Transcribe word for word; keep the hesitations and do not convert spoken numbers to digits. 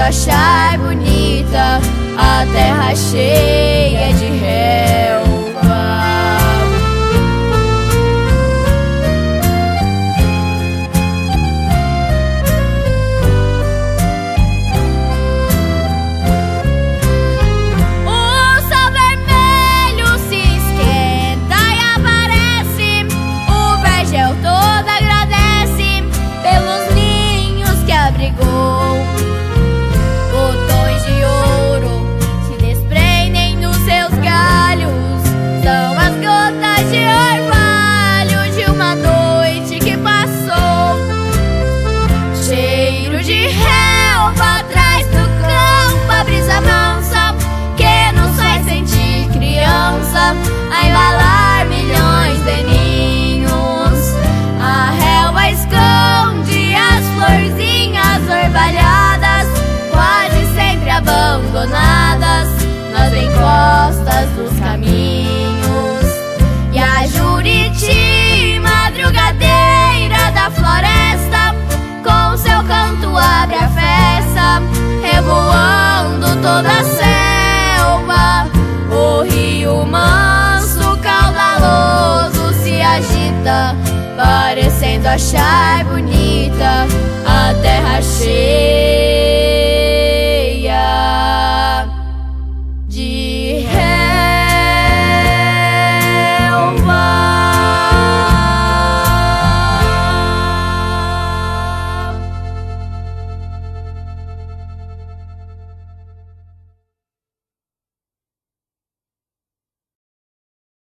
achar bonita a terra cheia de relva. Botões de ouro se desprendem dos seus galhos, são as gotas de orvalho de uma noite que passou. Cheiro de relva atrás do campo, a brisa mansa que nos faz sentir criança, a embalar milhões de ninhos. A relva esconde as florzinhas orvalhadas, quase sempre abandonadas nas encostas dos caminhos. E a Juriti, madrugadeira da floresta, com seu canto abre a festa, revoando toda a selva. O rio manso, caudaloso, se agita, parecendo achar bonita a terra cheia